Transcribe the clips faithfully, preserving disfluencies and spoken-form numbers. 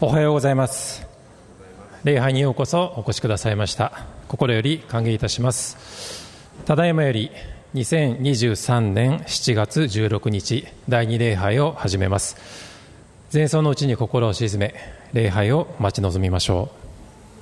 おはようございます。礼拝にようこそお越しくださいました。心より歓迎いたします。ただいまよりにせんにじゅうさんねんしちがつじゅうろくにちだいに礼拝を始めます。前奏のうちに心を静め、礼拝を待ち望みましょう。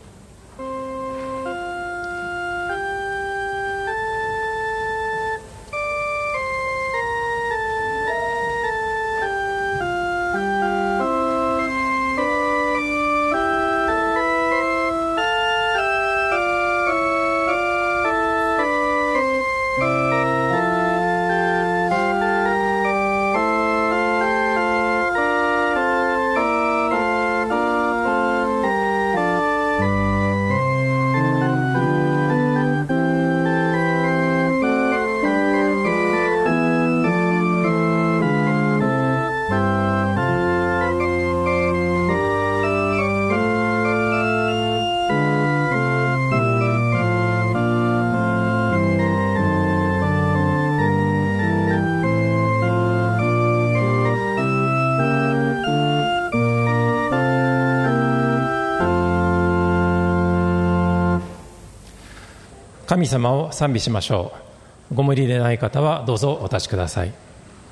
神様を賛美しましょう。ご無理でない方はどうぞお立ちください。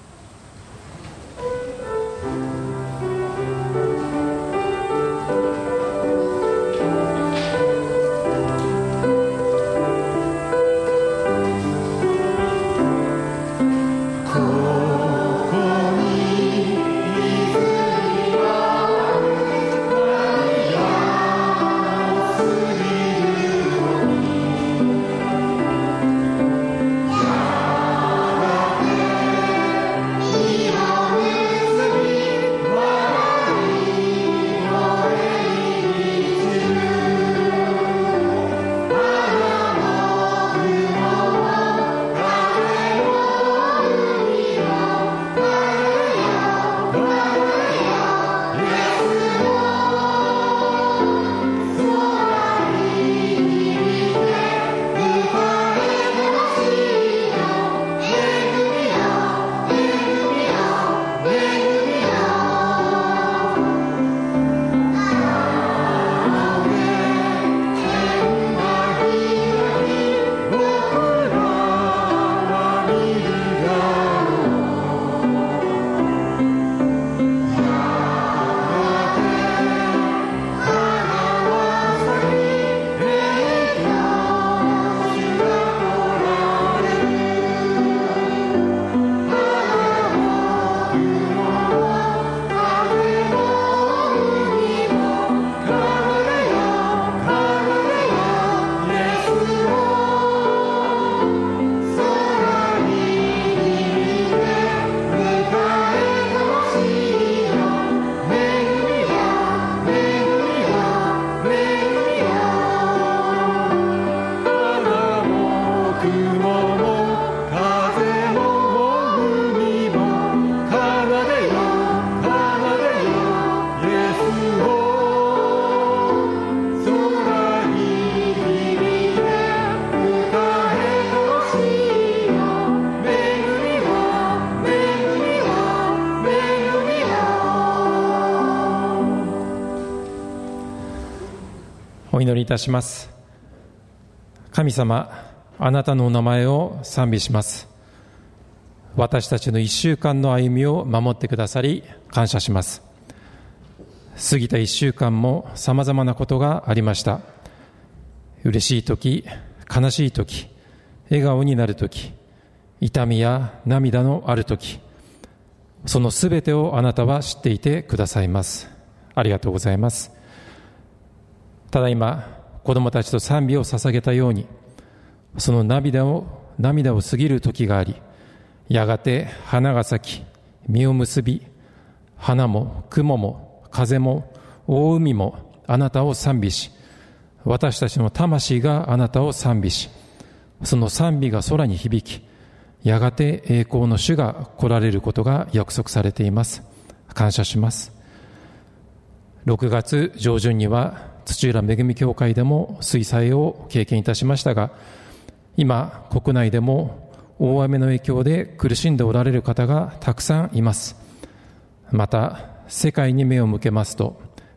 お祈りいたします。神様、あなたのお名前を賛美します。私たちの一週間の歩みを守ってくださり感謝します。過ぎた一週間もさまざまなことがありました。嬉しい時、悲しい時、笑顔になる時、痛みや涙のある時、そのすべてをあなたは知っていてくださいます。ありがとうございます。ただいま子供たちと賛美を捧げたように、その涙を涙を過ぎる時があり、やがて花が咲き実を結び、花も雲も風も大海もあなたを賛美し、私たちの魂があなたを賛美し、その賛美が空に響き、やがて栄光の主が来られることが約束されています。感謝します。ろくがつ上旬には土浦恵み教会でも水災を経験いたしましたが、今国内でも大雨の影響で苦しんでおられる方がたくさんいます。また世界に目を向けますと、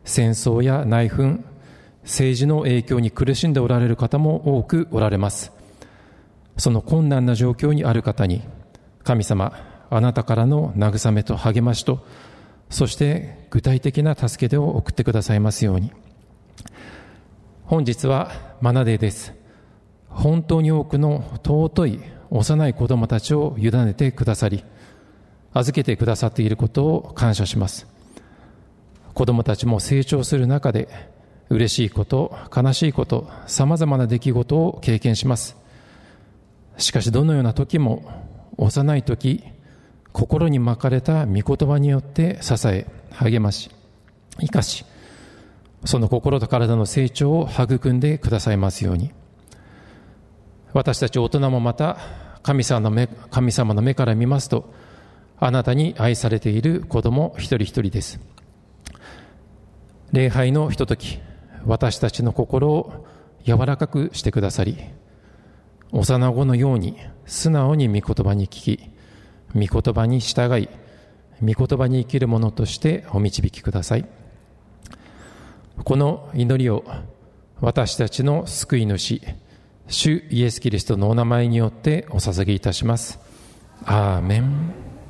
戦争や内紛、政治の影響に苦しんでおられる方も多くおられます。その困難な状況にある方に、神様、あなたからの慰めと励ましと、そして具体的な助け手を送ってくださいますように。本日はマナデーです。本当に多くの尊い幼い子供たちを委ねてくださり、預けてくださっていることを感謝します。子供たちも成長する中で、嬉しいこと、悲しいこと、さまざまな出来事を経験します。しかしどのような時も、幼い時、心に巻かれた御言葉によって支え、励まし、生かし、その心と体の成長を育んでくださいますように。私たち大人もまた神様の目、神様の目から見ますと、あなたに愛されている子供一人一人です。礼拝のひととき、私たちの心を柔らかくしてくださり、幼子のように素直に御言葉に聞き、御言葉に従い、御言葉に生きるものとしてお導きください。この祈りを私たちの救い主、主イエス・キリストのお名前によってお捧げいたします。アーメン。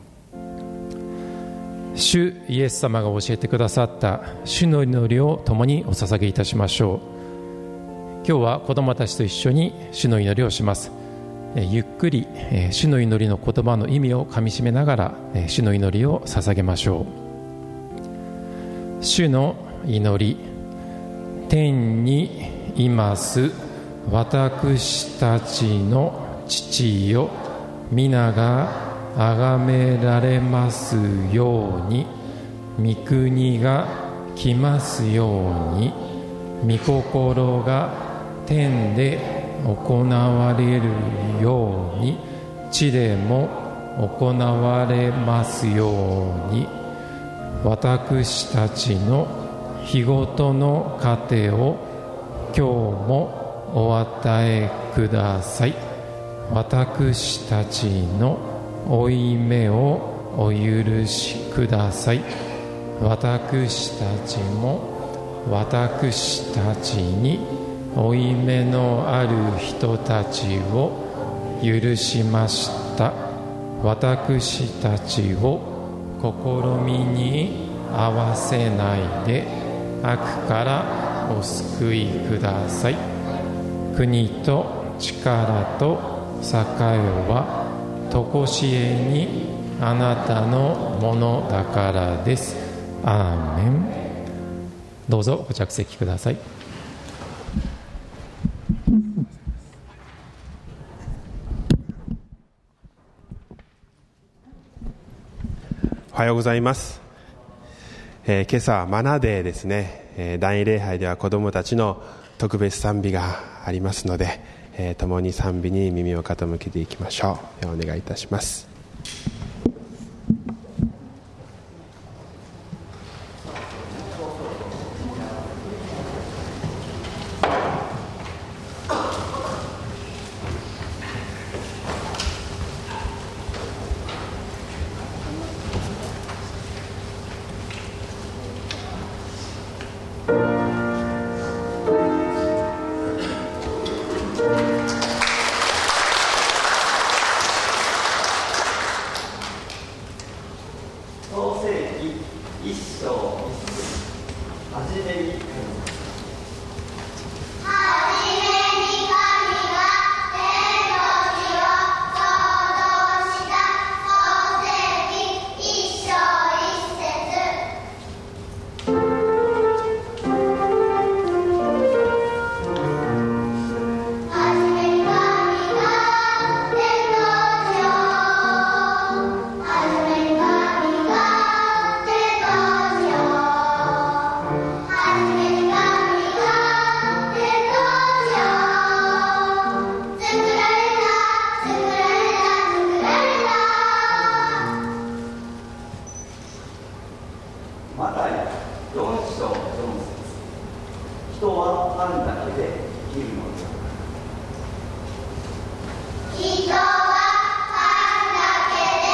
主イエス様が教えてくださった主の祈りを共にお捧げいたしましょう。今日は子どもたちと一緒に主の祈りをします。ゆっくり主の祈りの言葉の意味をかみしめながら主の祈りを捧げましょう。主の祈り。天にいます私たちの父よ、皆が崇められますように、御国が来ますように、御心が天で行われるように、地でも行われますように。私たちの日ごとの糧を今日もお与えください。私たちの負い目をお許しください。私たちも私たちに負い目のある人たちを許しました。私たちを試みに合わせないで悪からお救いください。国と力と栄はとこしえにあなたのものだからです。アーメン。どうぞご着席ください。 おはようございます。えー、今朝マナデーですね、えー、第二礼拝では子どもたちの特別賛美がありますので、えー、共に賛美に耳を傾けていきましょう。お願いいたします。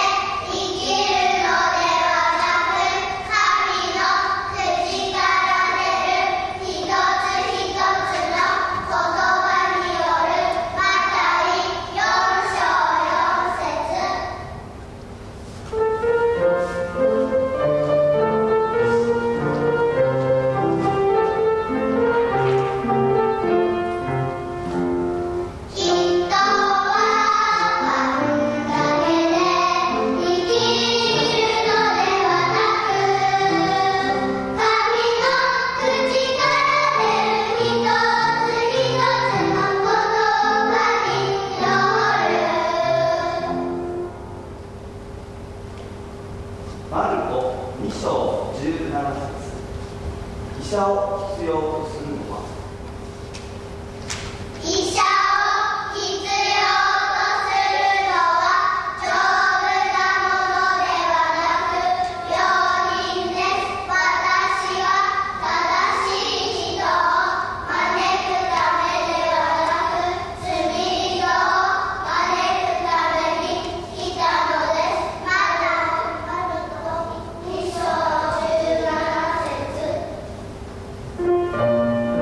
「 医者を必要とするのは？ 医者を必要とするのは丈夫なものではなく病人です。私は正しい人を招くためではなく罪人を招くために来たのです。マタイに章じゅうなな節。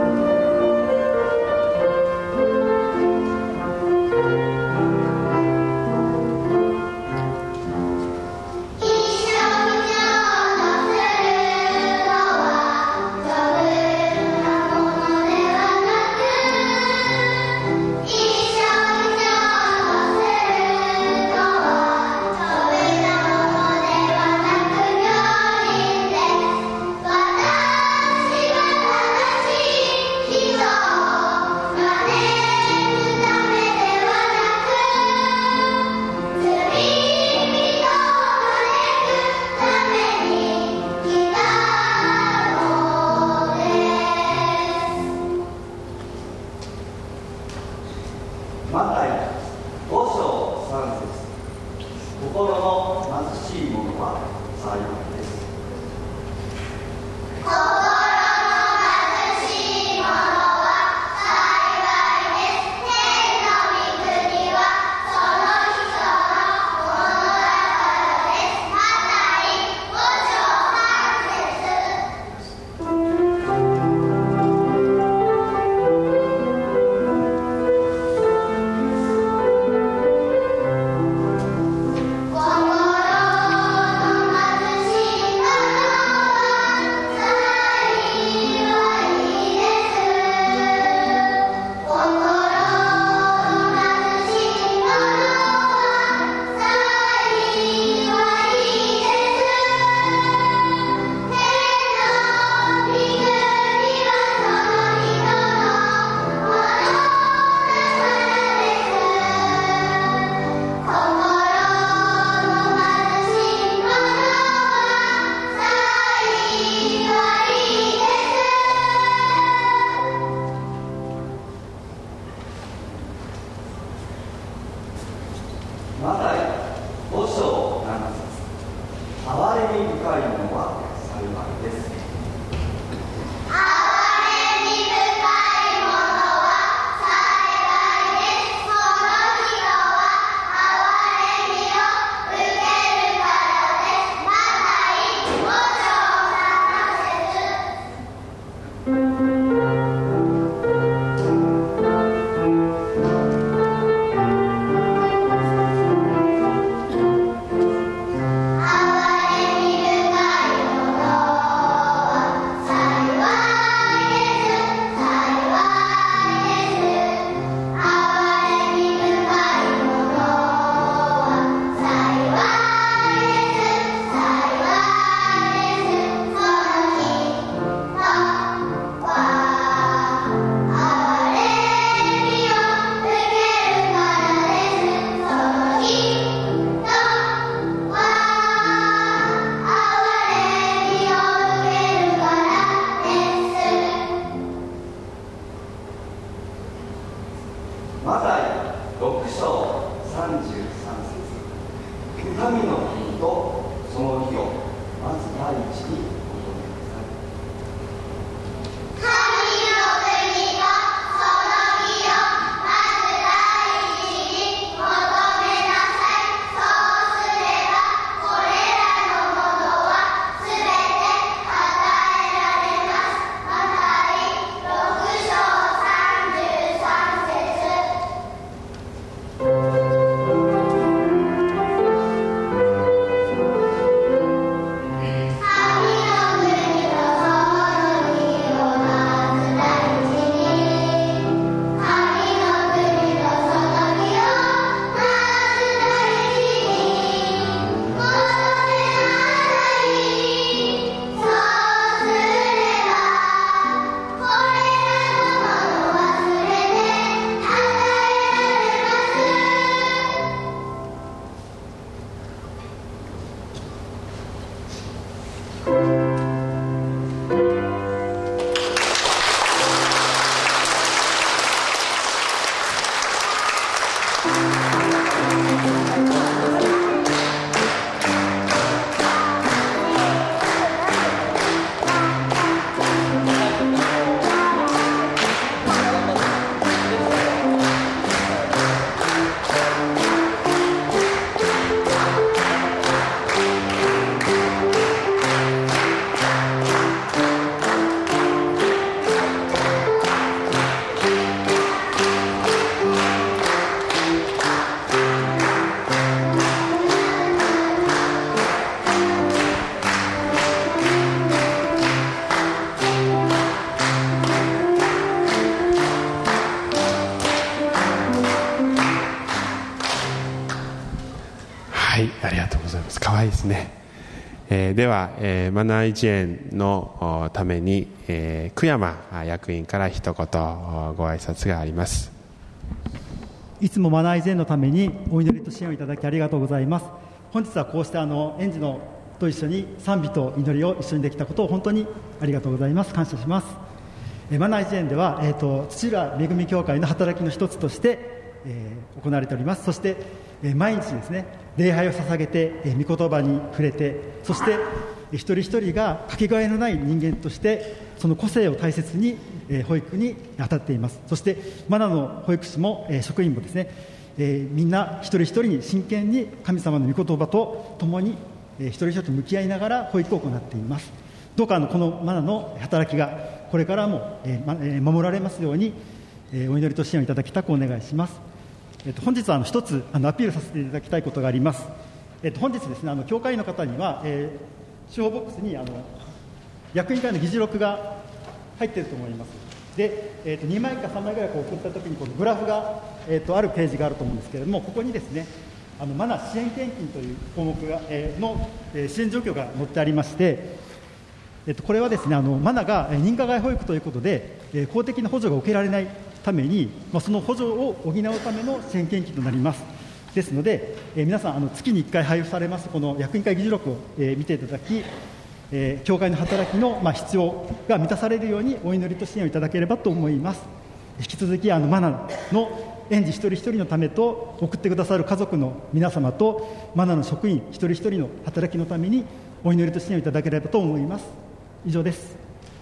ですね。えー、では、えー、マナー一円のために、えー、久山役員から一言ご挨拶があります。 いつもマナー一円のためにお祈りと支援をいただきありがとうございます。本日はこうしてあの園児のと一緒に賛美と祈りを一緒にできたことを本当にありがとうございます。感謝します。えー、マナー一円では、えーと、土浦恵み教会の働きの一つとして、えー、行われております。そして、えー、毎日ですね礼拝を捧げて、えー、御言葉に触れて、そして、えー、一人一人がかけがえのない人間としてその個性を大切に、えー、保育に当たっています。そしてマナの保育士も、えー、職員もですね、えー、みんな一人一人に真剣に神様の御言葉と共に、えー、一人一人と向き合いながら保育を行っています。どうかあのこのマナの働きがこれからも、えーまえー、守られますように、えー、お祈りと支援をいただきたくお願いします。えっと、本日はあの一つあのアピールさせていただきたいことがあります。えっと、本日ですね、あの教会の方には、えー、司法ボックスにあの役員会の議事録が入っていると思います。で、えっと、にまいかさんまいぐらいこう送ったときにこのグラフが、えっと、あるページがあると思うんですけれども、ここにですねあのマナ支援献金という項目が、えー、の、えー、支援状況が載ってありまして、えっと、これはですねあのマナが認可外保育ということで、えー、公的な補助が受けられないために、まあ、その補助を補うための支援献金となります。ですので、えー、皆さんあの月にいっかい配布されますこの役員会議事録を、えー、見ていただき、えー、教会の働きの、まあ、必要が満たされるようにお祈りと支援をいただければと思います。引き続きあのマナの園児一人一人のためと送ってくださる家族の皆様とマナの職員一人一人の働きのためにお祈りと支援をいただければと思います。以上です。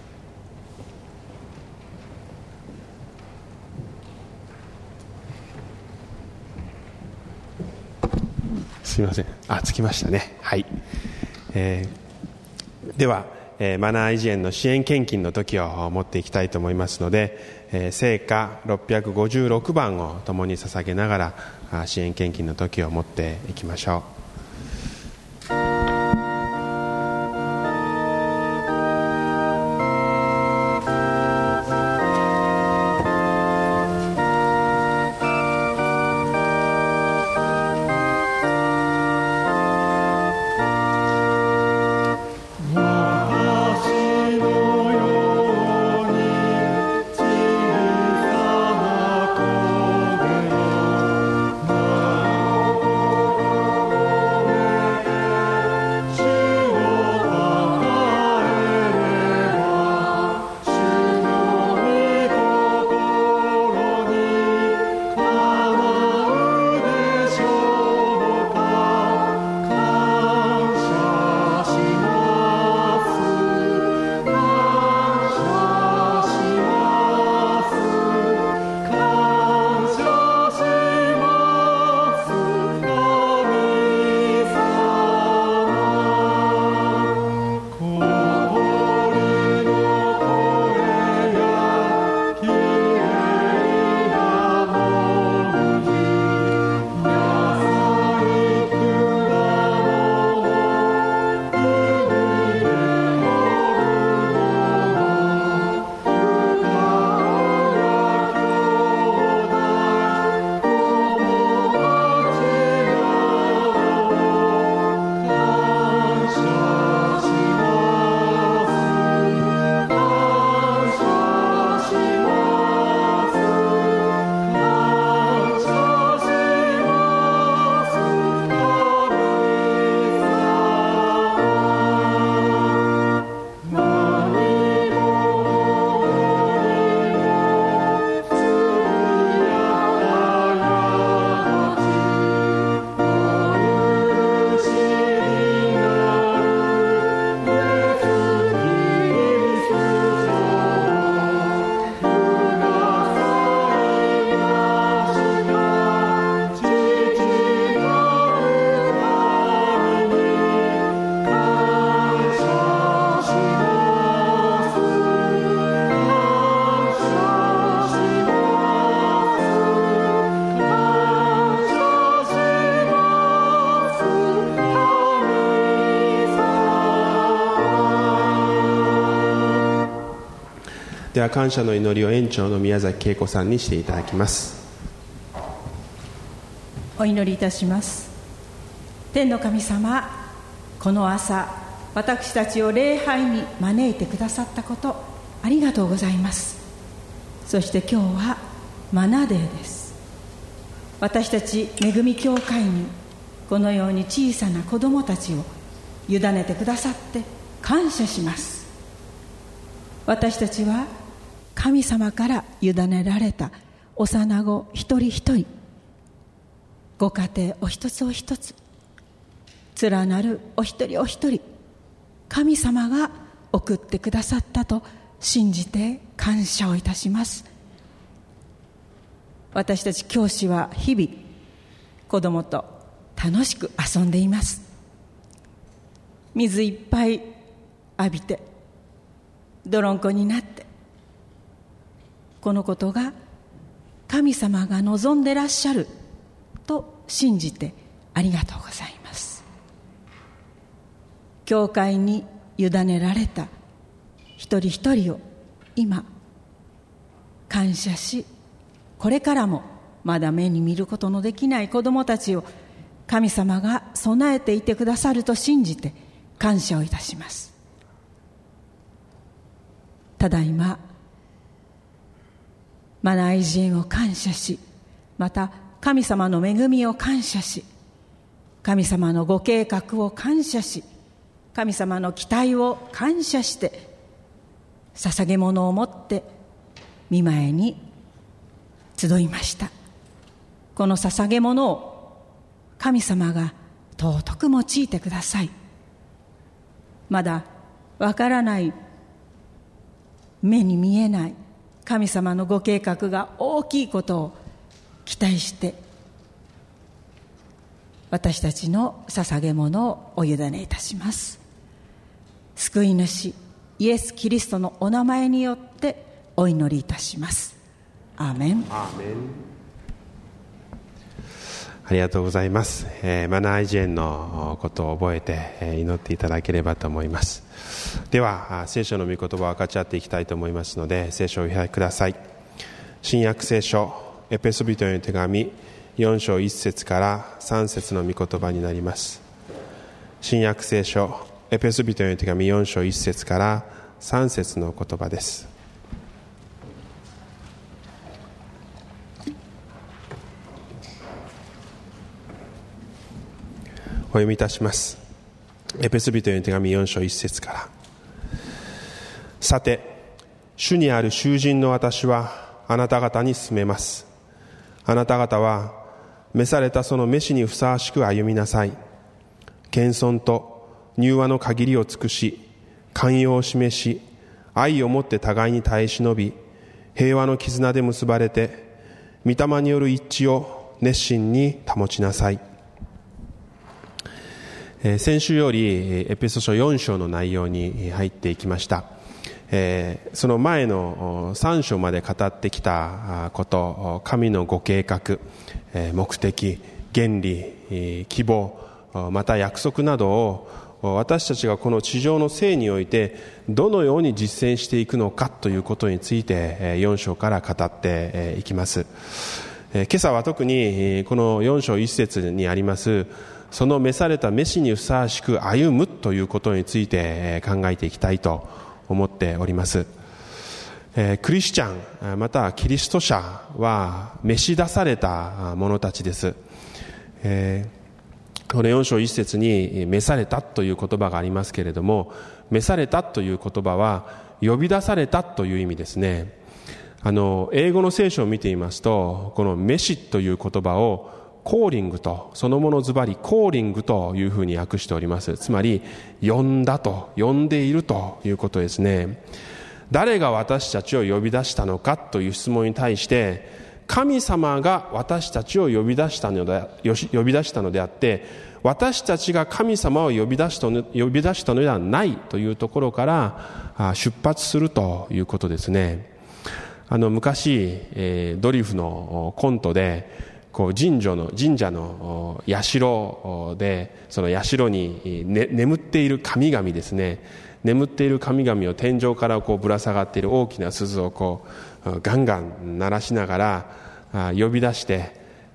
すみません。あ、つきましたね。はい。えー、では、えー、マナー維持園の支援献金の時を持っていきたいと思いますので、えー、聖歌ろっぴゃくごじゅうろくばんを共に捧げながら支援献金の時を持っていきましょう。では感謝の祈りを園長の宮崎恵子さんにしていただきます。 お祈りいたします。天の神様、 この朝私たちを礼拝に招いてくださったこと、ありがとうございます。そして今日はマナデーです。私たち恵み教会にこのように小さな子供たちを委ねてくださって感謝します。私たちは神様から委ねられた幼子一人一人、ご家庭お一つお一つ、連なるお一人お一人、神様が送ってくださったと信じて感謝をいたします。私たち教師は日々子供と楽しく遊んでいます。水いっぱい浴びて泥んこになって、このことが神様が望んでらっしゃると信じてありがとうございます。教会に委ねられた一人一人を今感謝し、これからもまだ目に見ることのできない子どもたちを神様が備えていてくださると信じて感謝をいたします。ただいまマナーイジェンを感謝し、また神様の恵みを感謝し、神様のご計画を感謝し、神様の期待を感謝して、捧げ物を持って御前に集いました。この捧げ物を神様が尊く用いてください。まだわからない、目に見えない神様のご計画が大きいことを期待して、私たちの捧げ物をお委ねいたします。救い主イエス・キリストのお名前によってお祈りいたします。アーメン。 アーメン。ありがとうございます。えー、マナーイジェンのことを覚えて、えー、祈っていただければと思います。では聖書の御言葉を分かち合っていきたいと思いますので、聖書をお開きください。新約聖書エペソビトへの手紙よん章いち節からさん節の御言葉になります。新約聖書エペソビトへの手紙よん章いち節からさん節の言葉です。お読みいたします。エペソビトへの手紙よん章いち節から。さて、主にある囚人の私はあなた方に勧めます。あなた方は召されたその召しにふさわしく歩みなさい。謙遜と柔和の限りを尽くし、寛容を示し、愛をもって互いに耐え忍び、平和の絆で結ばれて、御霊による一致を熱心に保ちなさい。えー、先週よりエペソ書よん章の内容に入っていきました。えー、その前のさん章まで語ってきたこと、神のご計画、えー、目的、原理、希望、また約束などを私たちがこの地上の生においてどのように実践していくのかということについてよん章から語っていきます。今朝は特にこのよん章いち節にありますその召された召しにふさわしく歩むということについて考えていきたいと思っております。クリスチャンまたキリスト者は召し出された者たちです。このよん章いち節に召されたという言葉がありますけれども、召されたという言葉は呼び出されたという意味ですね。あの英語の聖書を見ていますと、この召しという言葉をコーリングと、そのものズバリコーリングというふうに訳しております。つまり呼んだと、呼んでいるということですね。誰が私たちを呼び出したのかという質問に対して、神様が私たちを呼び出したので、呼び出したのであって、私たちが神様を呼び出したの、呼び出したのではないというところから出発するということですね。あの昔、えー、ドリフのコントで、こう神社の神社の社で、その社に、ね、眠っている神々ですね。眠っている神々を天井からこうぶら下がっている大きな鈴をこうガンガン鳴らしながら呼び出して、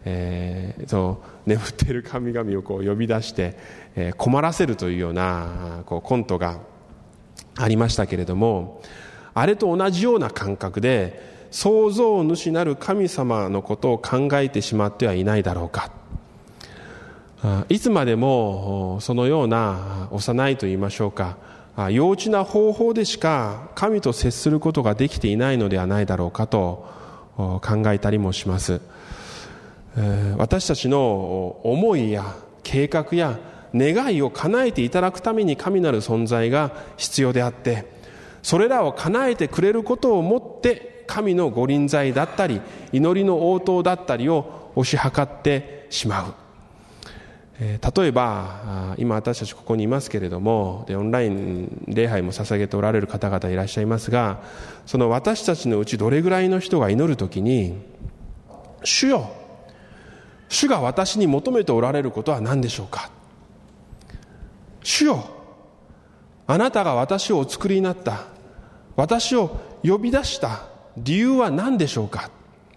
えー、そう眠っている神々をこう呼び出して、えー、困らせるというようなこうコントがありましたけれども、あれと同じような感覚で創造主なる神様のことを考えてしまってはいないだろうか。いつまでもそのような幼いと言いましょうか、幼稚な方法でしか神と接することができていないのではないだろうかと考えたりもします。私たちの思いや計画や願いを叶えていただくために神なる存在が必要であって、それらを叶えてくれることをもって神の御臨在だったり祈りの応答だったりを推し量ってしまう。例えば今私たちここにいますけれども、でオンライン礼拝も捧げておられる方々いらっしゃいますが、その私たちのうちどれぐらいの人が祈るときに、主よ、主が私に求めておられることは何でしょうか。主よ、あなたが私をお作りになった、私を呼び出した理由は何でしょうか。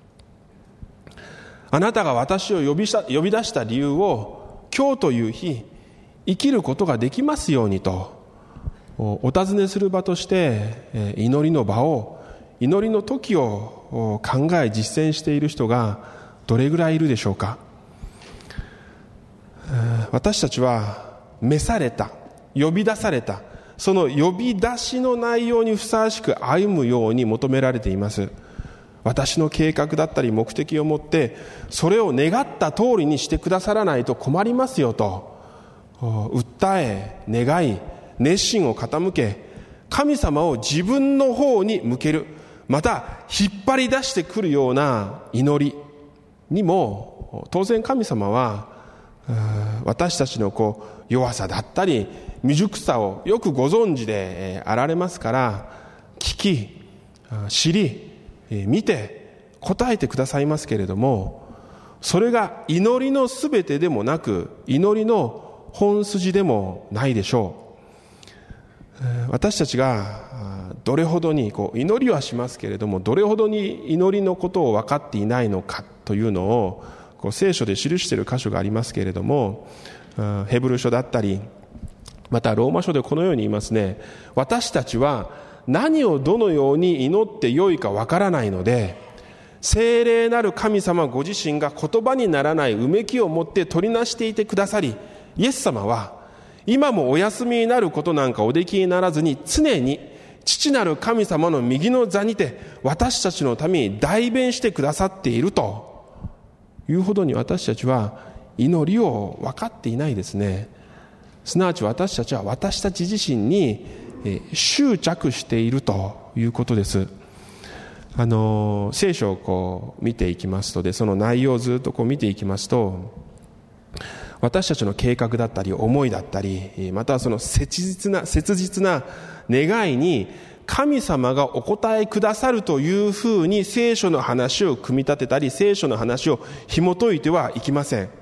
あなたが私を呼びした、呼び出した理由を今日という日生きることができますようにとお尋ねする場として祈りの場を、祈りの時を考え実践している人がどれぐらいいるでしょうか。私たちは召された、呼び出された、その呼び出しの内容にふさわしく歩むように求められています。私の計画だったり目的を持ってそれを願った通りにしてくださらないと困りますよと訴え、願い、熱心を傾け、神様を自分の方に向ける、また引っ張り出してくるような祈りにも当然神様は私たちのこう弱さだったり未熟さをよくご存知であられますから、聞き、知り、見て答えてくださいますけれども、それが祈りのすべてでもなく祈りの本筋でもないでしょう。私たちがどれほどにこう祈りはしますけれども、どれほどに祈りのことを分かっていないのかというのをこう聖書で記している箇所がありますけれども、ヘブル書だったりまたローマ書でこのように言いますね。私たちは何をどのように祈ってよいかわからないので、聖霊なる神様ご自身が言葉にならないうめきを持って取りなしていてくださり、イエス様は今もお休みになることなんかおできにならずに、常に父なる神様の右の座にて私たちのために代弁してくださっているというほどに、私たちは祈りを分かっていないですね。すなわち私たちは私たち自身に執着しているということです。あの聖書をこう見ていきますとで、その内容をずっとこう見ていきますと、私たちの計画だったり思いだったり、またはその切実な切実な願いに神様がお答えくださるというふうに聖書の話を組み立てたり、聖書の話を紐解いてはいきません。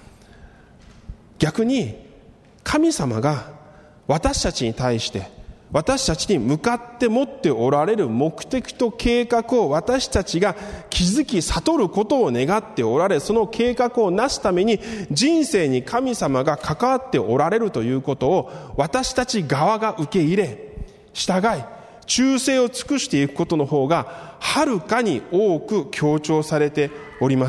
逆に神様が私たちに対して私たちに向かって持っておられる目的と計画を私たちが気づき悟ることを願っておられ、その計画をなすために人生に神様が関わっておられるということを私たち側が受け入れ、従い、忠誠を尽くしていくことの方がはるかに多く強調されております。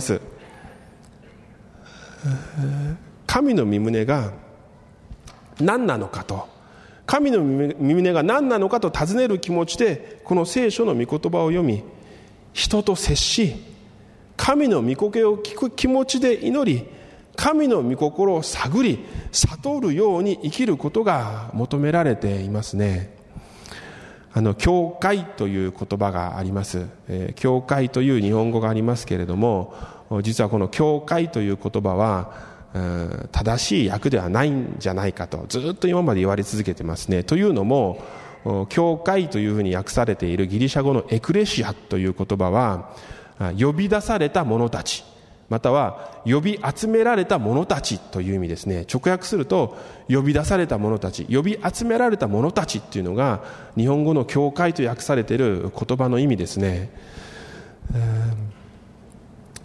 神の御胸が何なのかと、神の御胸が何なのかと尋ねる気持ちでこの聖書の御言葉を読み、人と接し、神の御声を聞く気持ちで祈り、神の御心を探り悟るように生きることが求められていますね。あの教会という言葉があります、えー、教会という日本語がありますけれども、実はこの教会という言葉は正しい訳ではないんじゃないかとずっと今まで言われ続けてますね。というのも、教会というふうに訳されているギリシャ語のエクレシアという言葉は、呼び出された者たち、または呼び集められた者たちという意味ですね。直訳すると呼び出された者たち、呼び集められた者たちっていうのが日本語の教会と訳されている言葉の意味ですね。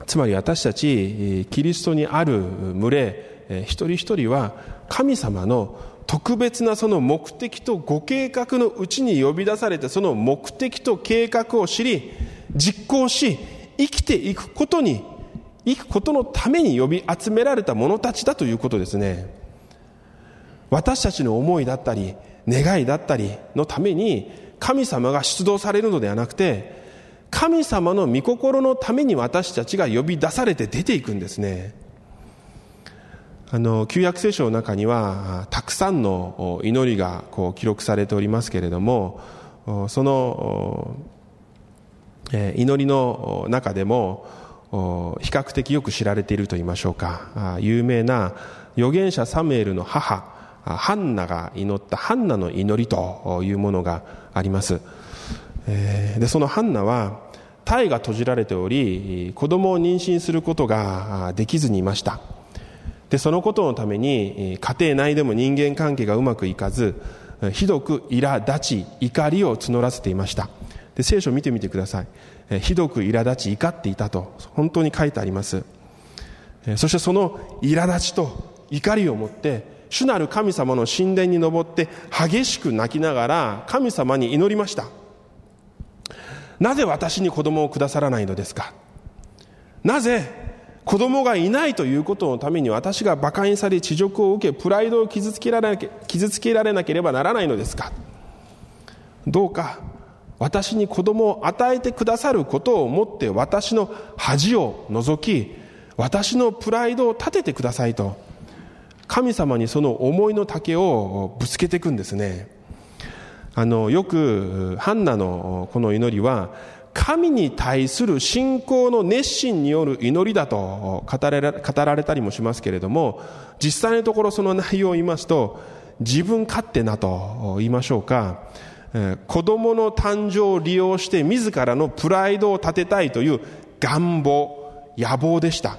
つまり私たちキリストにある群れ一人一人は神様の特別なその目的とご計画のうちに呼び出されて、その目的と計画を知り実行し生きていくことに生くことのために呼び集められた者たちだということですね。私たちの思いだったり願いだったりのために神様が出動されるのではなくて、神様の御心のために私たちが呼び出されて出ていくんですね。あの旧約聖書の中にはたくさんの祈りがこう記録されておりますけれども、その祈りの中でも比較的よく知られていると言いましょうか、有名な預言者サムエルの母ハンナが祈ったハンナの祈りというものがあります。でそのハンナは胎が閉じられており子供を妊娠することができずにいました。でそのことのために家庭内でも人間関係がうまくいかず、ひどく苛立ち怒りを募らせていました。で聖書を見てみてください。ひどく苛立ち怒っていたと本当に書いてあります。そしてその苛立ちと怒りを持って主なる神様の神殿に登って激しく泣きながら神様に祈りました。なぜ私に子供をくださらないのですか。なぜ子供がいないということのために私が馬鹿にされ恥辱を受けプライドを傷つけられなけ、傷つけられなければならないのですか。どうか私に子供を与えてくださることをもって私の恥を除き私のプライドを立ててくださいと神様にその思いの丈をぶつけていくんですね。あのよくハンナのこの祈りは神に対する信仰の熱心による祈りだと語られ、語られたりもしますけれども、実際のところその内容を言いますと自分勝手なと言いましょうか、子供の誕生を利用して自らのプライドを立てたいという願望野望でした。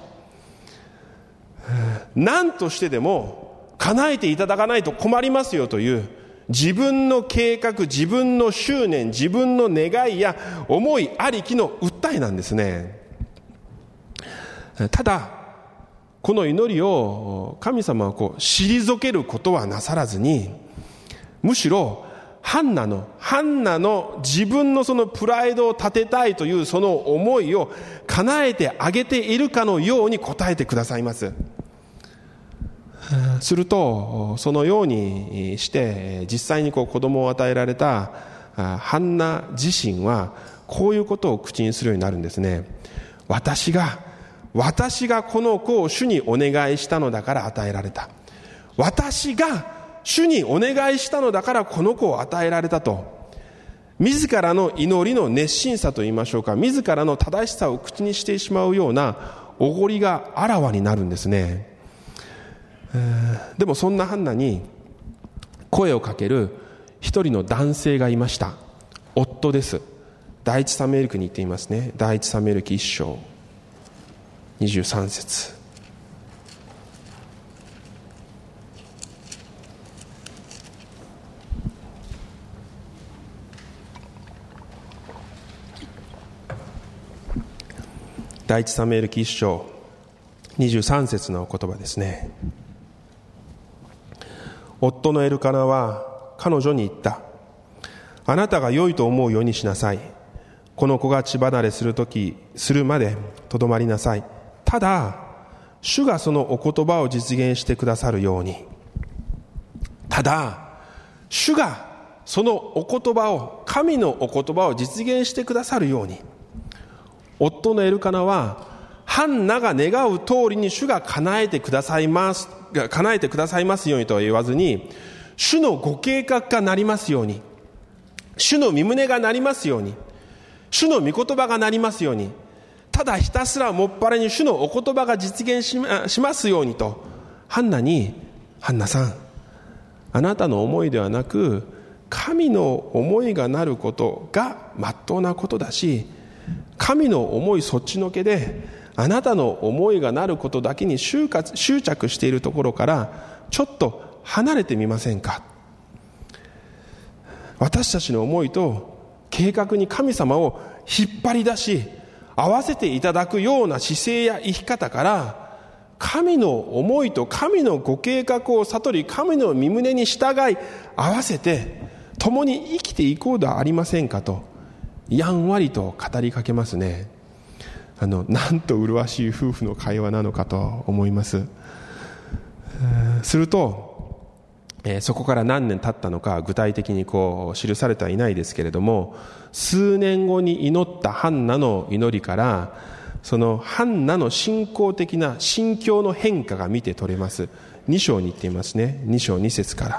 何としてでも叶えていただかないと困りますよという自分の計画、自分の執念、自分の願いや思いありきの訴えなんですね。ただこの祈りを神様はこう退けることはなさらずに、むしろハンナのハンナの自分のそのプライドを立てたいというその思いを叶えてあげているかのように答えてくださいます。するとそのようにして実際にこう子供を与えられたハンナ自身はこういうことを口にするようになるんですね。私が私がこの子を主にお願いしたのだから与えられた。私が主にお願いしたのだからこの子を与えられたと、自らの祈りの熱心さといいましょうか、自らの正しさを口にしてしまうようなおごりがあらわになるんですね。でもそんなハンナに声をかける一人の男性がいました。夫です。第一サムエル記に言っていますね。第一サムエル記一章にじゅうさん節。第一サムエル記一章にじゅうさん節の言葉ですね。夫のエルカナは彼女に言った。あなたが良いと思うようにしなさい。この子が血離れするときするまでとどまりなさい。ただ主がそのお言葉を実現してくださるように。ただ主がそのお言葉を神のお言葉を実現してくださるように。夫のエルカナはハンナが願う通りに主が叶えてくださいます叶えてくださいますようにとは言わずに、主のご計画がなりますように、主の御胸がなりますように、主の御言葉がなりますように、ただひたすらもっぱらに主のお言葉が実現し ま, しますようにとハンナに、ハンナさん、あなたの思いではなく神の思いがなることがまっとうなことだし、神の思いそっちのけであなたの思いがなることだけに執着しているところからちょっと離れてみませんか。私たちの思いと計画に神様を引っ張り出し合わせていただくような姿勢や生き方から、神の思いと神のご計画を悟り、神の御胸に従い合わせて共に生きていこうではありませんかと、やんわりと語りかけますね。あのなんと麗しい夫婦の会話なのかと思います。するとえー、そこから何年経ったのか具体的にこう記されてはいないですけれども、数年後に祈ったハンナの祈りから、そのハンナの信仰的な心境の変化が見て取れます。に章に行っていますね。に章に節から、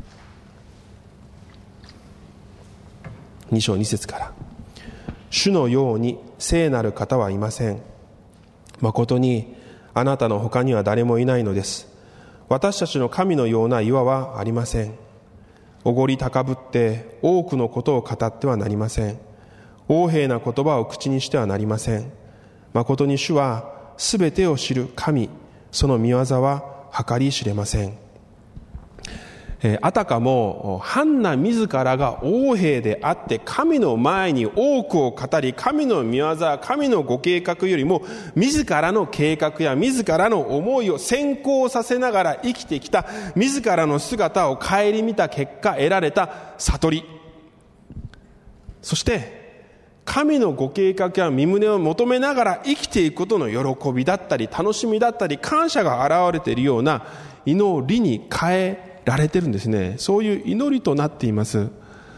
に章に節から、主のように聖なる方はいません。誠にあなたの他には誰もいないのです。私たちの神のような岩はありません。おごり高ぶって多くのことを語ってはなりません。横柄な言葉を口にしてはなりません。誠に主はすべてを知る神、その御業は計り知れません。えー、あたかもハンナ自らが横柄であって神の前に多くを語り、神の御業、神のご計画よりも自らの計画や自らの思いを先行させながら生きてきた、自らの姿を顧みた結果得られた悟り、そして神のご計画や御胸を求めながら生きていくことの喜びだったり楽しみだったり感謝が現れているような祈りに変えられてるんですね。そういう祈りとなっています。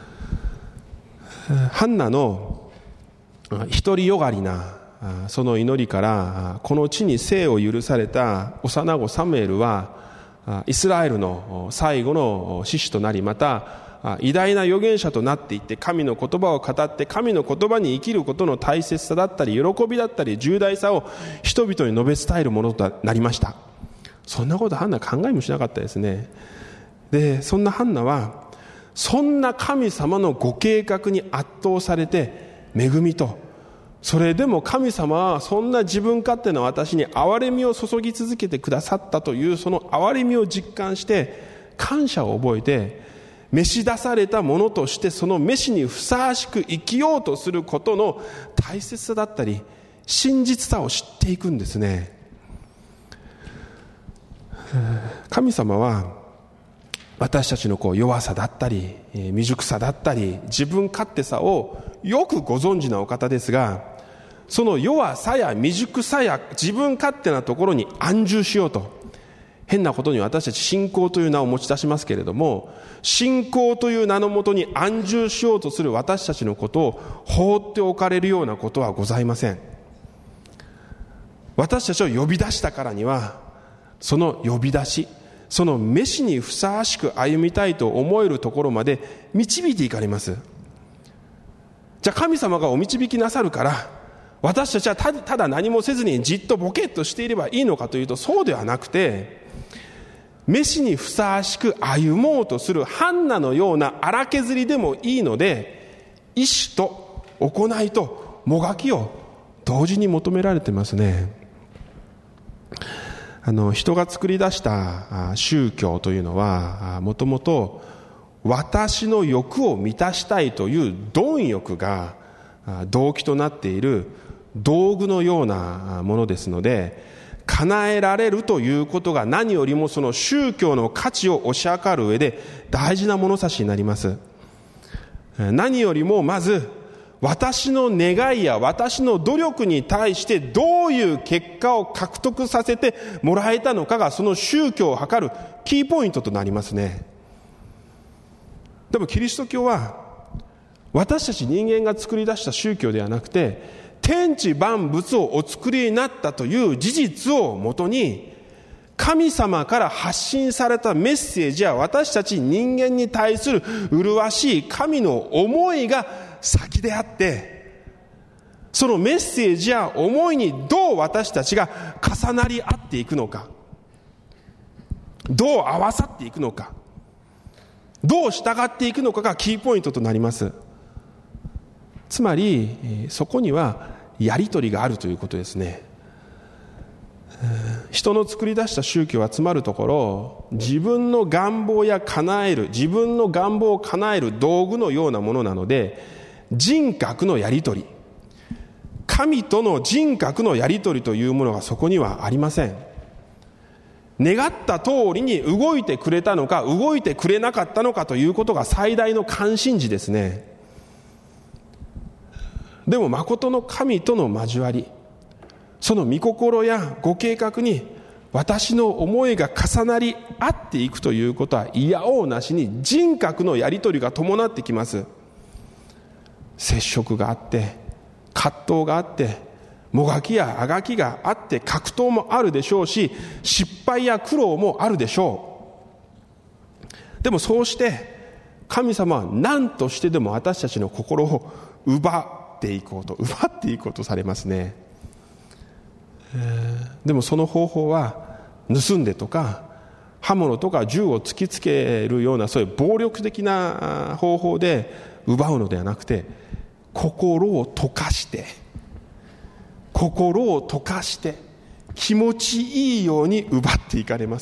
ハンナの独りよがりなその祈りから、この地に生を許された幼子サムエルはイスラエルの最後の士師となり、また偉大な預言者となっていって、神の言葉を語って神の言葉に生きることの大切さだったり喜びだったり重大さを人々に述べ伝えるものとなりました。そんなことハンナ考えもしなかったですね。で、そんなハンナはそんな神様のご計画に圧倒されて、恵みと、それでも神様はそんな自分勝手な私に憐れみを注ぎ続けてくださったという、その憐れみを実感して感謝を覚えて、召し出されたものとしてその召しにふさわしく生きようとすることの大切さだったり真実さを知っていくんですね。神様は私たちのこう弱さだったり未熟さだったり自分勝手さをよくご存知なお方ですが、その弱さや未熟さや自分勝手なところに安住しようと、変なことに私たち信仰という名を持ち出しますけれども、信仰という名のもとに安住しようとする私たちのことを放っておかれるようなことはございません。私たちを呼び出したからには、その呼び出し、その召しにふさわしく歩みたいと思えるところまで導いていかれます。じゃあ神様がお導きなさるから私たちはただ、ただ何もせずにじっとボケっとしていればいいのかというと、そうではなくて、召しにふさわしく歩もうとするハンナのような荒削りでもいいので、意志と行いともがきを同時に求められてますね。あの人が作り出した宗教というのは、もともと私の欲を満たしたいという貪欲が動機となっている道具のようなものですので、叶えられるということが何よりもその宗教の価値を推し量る上で大事な物差しになります。何よりもまず私の願いや私の努力に対してどういう結果を獲得させてもらえたのかが、その宗教を測るキーポイントとなりますね。でもキリスト教は私たち人間が作り出した宗教ではなくて、天地万物をお作りになったという事実をもとに、神様から発信されたメッセージや私たち人間に対する麗しい神の思いが先であって、そのメッセージや思いにどう私たちが重なり合っていくのか、どう合わさっていくのか、どう従っていくのかがキーポイントとなります。つまりそこにはやり取りがあるということですね。人の作り出した宗教はつまるところ、自分の願望や叶える自分の願望を叶える道具のようなものなので、人格のやり取り、 神との人格のやり取りというものがそこにはありません。願った通りに動いてくれたのか動いてくれなかったのかということが最大の関心事ですね。でも誠の神との交わり、その御心やご計画に私の思いが重なり合っていくということは、いやおうなしに人格のやり取りが伴ってきます。接触があって葛藤があってもがきやあがきがあって格闘もあるでしょうし、失敗や苦労もあるでしょう。でもそうして神様は何としてでも私たちの心を奪っていこうと奪っていこうとされますね。でもその方法は盗んでとか刃物とか銃を突きつけるようなそういう暴力的な方法で奪うのではなくて、心を溶かして心を溶かして気持ちいいように奪っていかれます。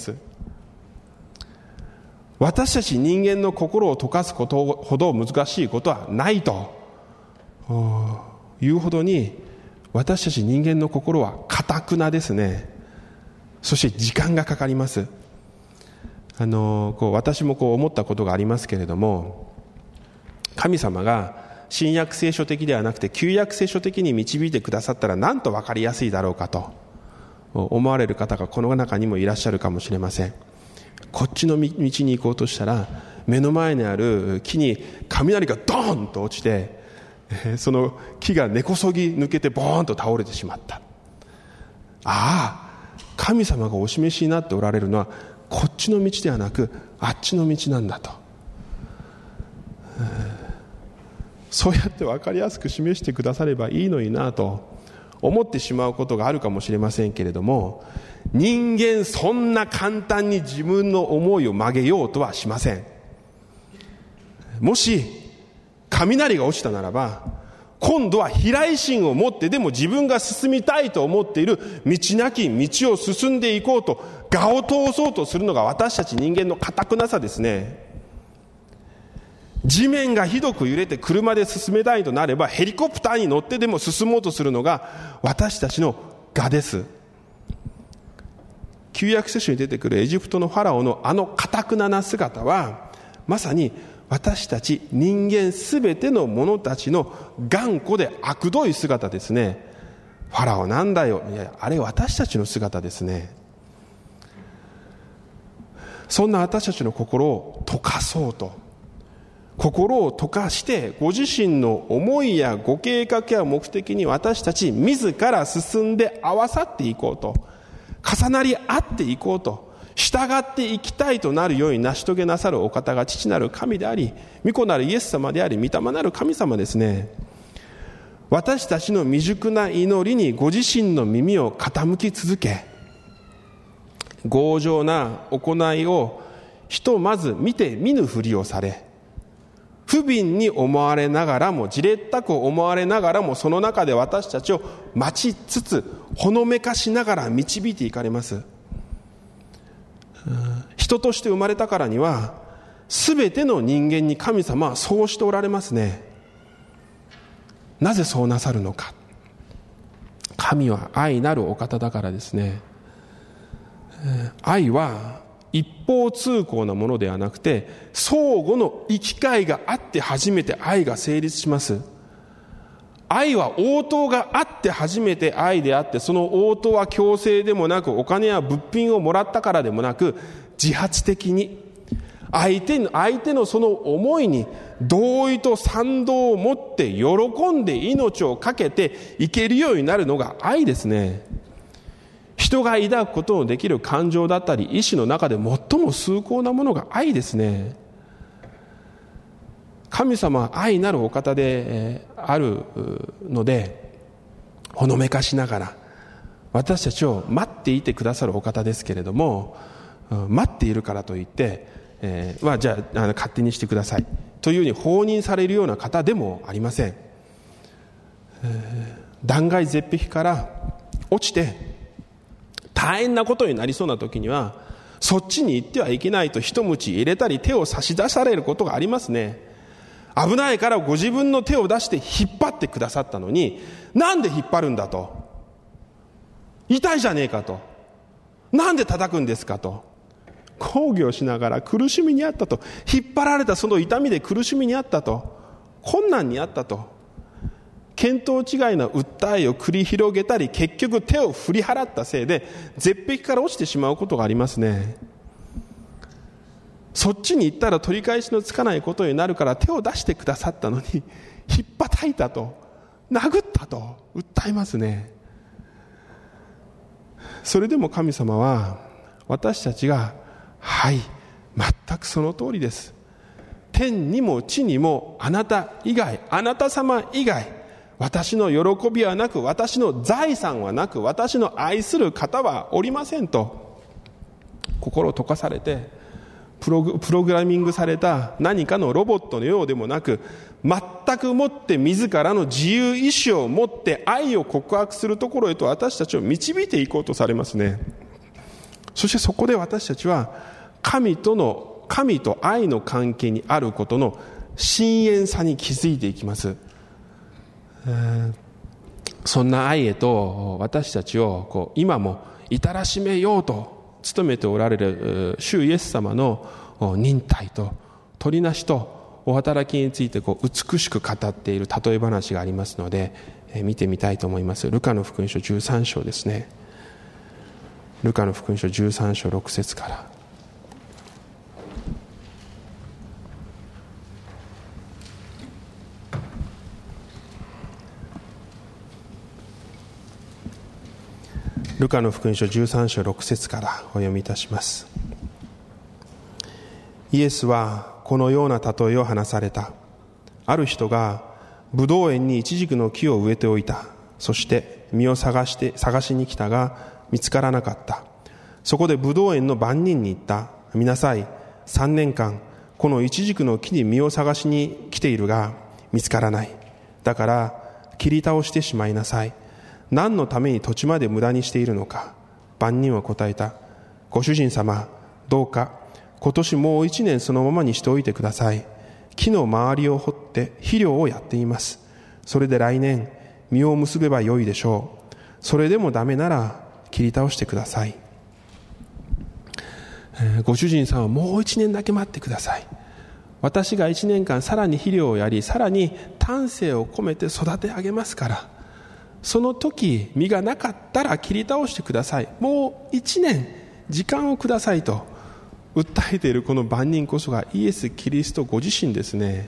私たち人間の心を溶かすことほど難しいことはないというほどに、私たち人間の心は堅くなですね。そして時間がかかります。あのこう私もこう思ったことがありますけれども、神様が新約聖書的ではなくて旧約聖書的に導いてくださったらなんと分かりやすいだろうかと思われる方がこの中にもいらっしゃるかもしれません。こっちの道に行こうとしたら目の前にある木に雷がドーンと落ちて、その木が根こそぎ抜けてボーンと倒れてしまった。ああ、神様がお示しになっておられるのはこっちの道ではなくあっちの道なんだと、そうやって分かりやすく示してくださればいいのになと思ってしまうことがあるかもしれませんけれども、人間そんな簡単に自分の思いを曲げようとはしません。もし雷が落ちたならば、今度は飛来心を持ってでも自分が進みたいと思っている道なき道を進んでいこうと我を通そうとするのが私たち人間の堅くなさですね。地面がひどく揺れて車で進めたいとなればヘリコプターに乗ってでも進もうとするのが私たちの我です。旧約聖書に出てくるエジプトのファラオのあの堅くなな姿は、まさに私たち人間すべての者たちの頑固で悪どい姿ですね。ファラオなんだよ、いやあれ私たちの姿ですね。そんな私たちの心を溶かそうと、心を溶かしてご自身の思いやご計画や目的に私たち自ら進んで合わさっていこうと、重なり合っていこうと、従っていきたいとなるように成し遂げなさるお方が父なる神であり、御子なるイエス様であり、御霊なる神様ですね。私たちの未熟な祈りにご自身の耳を傾き続け、強情な行いをひとまず見て見ぬふりをされ、不憫に思われながらもじれったく思われながらも、その中で私たちを待ちつつほのめかしながら導いていかれます。人として生まれたからには全ての人間に神様はそうしておられますね。なぜそうなさるのか。神は愛なるお方だからですね。愛は一方通行なものではなくて、相互の行き交いがあって初めて愛が成立します。愛は応答があって初めて愛であって、その応答は強制でもなくお金や物品をもらったからでもなく、自発的に相手の、相手のその思いに同意と賛同を持って喜んで命を懸けていけるようになるのが愛ですね。人が抱くことのできる感情だったり意志の中で最も崇高なものが愛ですね。神様は愛なるお方であるので、ほのめかしながら私たちを待っていてくださるお方ですけれども、待っているからといって、えーまあ、じゃあ、あの勝手にしてくださいというように放任されるような方でもありません。えー、断崖絶壁から落ちて大変なことになりそうな時には、そっちに行ってはいけないと一鞭入れたり手を差し出されることがありますね。 危ないからご自分の手を出して引っ張ってくださったのに、なんで引っ張るんだと、痛いじゃねえかと、なんで叩くんですかと、抗議をしながら苦しみにあったと、引っ張られたその痛みで苦しみにあったと、困難にあったと、見当違いの訴えを繰り広げたり、結局手を振り払ったせいで絶壁から落ちてしまうことがありますね。そっちに行ったら取り返しのつかないことになるから手を出してくださったのに、引っ叩いたと、殴ったと訴えますね。それでも神様は私たちが、はい、全くその通りです、天にも地にもあなた以外、あなた様以外、私の喜びはなく、私の財産はなく、私の愛する方はおりませんと心を溶かされて、プログ、プログラミングされた何かのロボットのようでもなく、全くもって自らの自由意志を持って愛を告白するところへと私たちを導いていこうとされますね。そしてそこで私たちは神との神と愛の関係にあることの深遠さに気づいていきます。えー、そんな愛へと私たちをこう今も至らしめようと努めておられる主イエス様の忍耐と取りなしとお働きについてこう美しく語っている例え話がありますので、えー、見てみたいと思います。ルカの福音書じゅうさん章ですね。ルカの福音書じゅうさん章ろく節から。ルカの福音書じゅうさん章ろく節からお読みいたします。イエスはこのような例えを話された。ある人がブドウ園にイチジクの木を植えておいた。そして実を探して探しに来たが見つからなかった。そこでブドウ園の番人に言った。見なさい、さんねんかんこのイチジクの木に実を探しに来ているが見つからない。だから切り倒してしまいなさい。何のために土地まで無駄にしているのか。番人は答えた。ご主人様、どうか今年もう一年そのままにしておいてください。木の周りを掘って肥料をやっています。それで来年実を結べばよいでしょう。それでもダメなら切り倒してください。えー、ご主人さんはもう一年だけ待ってください。私が一年間さらに肥料をやり、さらに丹精を込めて育て上げますから、その時実がなかったら切り倒してください。もう一年時間をくださいと訴えているこの番人こそがイエス・キリストご自身ですね。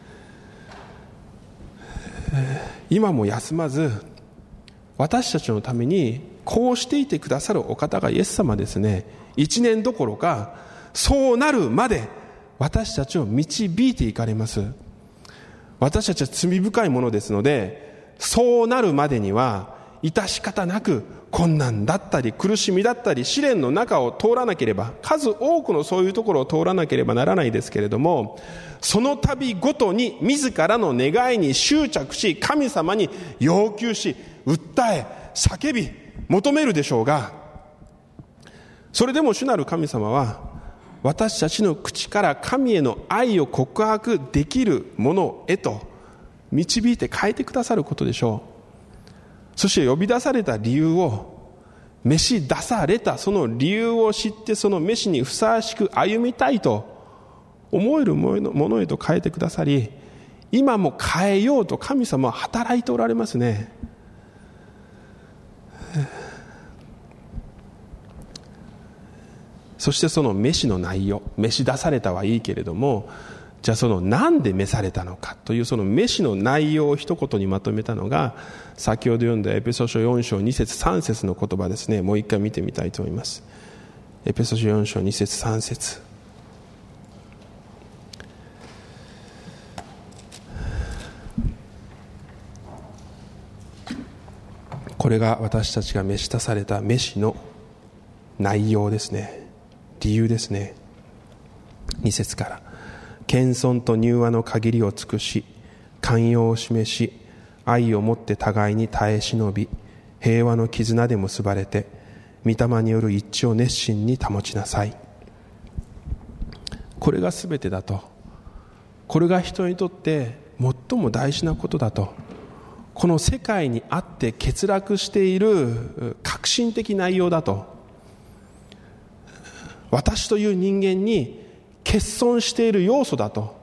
今も休まず私たちのためにこうしていてくださるお方がイエス様ですね。一年どころかそうなるまで私たちを導いていかれます。私たちは罪深いものですので、そうなるまでには致し方なく困難だったり苦しみだったり試練の中を通らなければ、数多くのそういうところを通らなければならないですけれども、その度ごとに自らの願いに執着し、神様に要求し、訴え叫び求めるでしょうが、それでも主なる神様は私たちの口から神への愛を告白できるものへと導いて変えてくださることでしょう。そして呼び出された理由を、召し出されたその理由を知って、その召しにふさわしく歩みたいと思えるものへと変えてくださり、今も変えようと神様は働いておられますね。そしてその召しの内容、召し出されたはいいけれども、じゃあそのなんで召されたのかというその召しの内容を一言にまとめたのが、先ほど読んだエペソ書よん章に節さん節の言葉ですね。もう一回見てみたいと思います。エペソ書よん章に節さん節。これが私たちが召し出された召しの内容ですね。理由ですね。に節から、謙遜と柔和の限りを尽くし、寛容を示し、愛をもって互いに耐え忍び、平和の絆で結ばれて、御霊による一致を熱心に保ちなさい。これが全てだとこれが人にとって最も大事なことだと、この世界にあって欠落している革新的内容だと、私という人間に欠損している要素だと、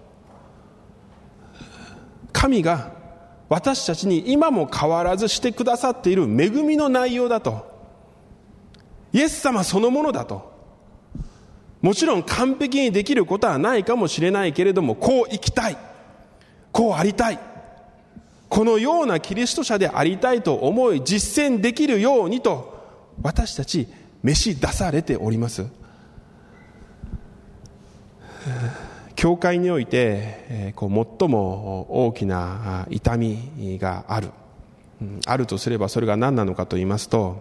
神が私たちに今も変わらずしてくださっている恵みの内容だと、イエス様そのものだと。もちろん完璧にできることはないかもしれないけれども、こう生きたい、こうありたい、このようなキリスト者でありたいと思い実践できるようにと、私たち召し出されております。教会においてこう最も大きな痛みがある、あるとすればそれが何なのかと言いますと、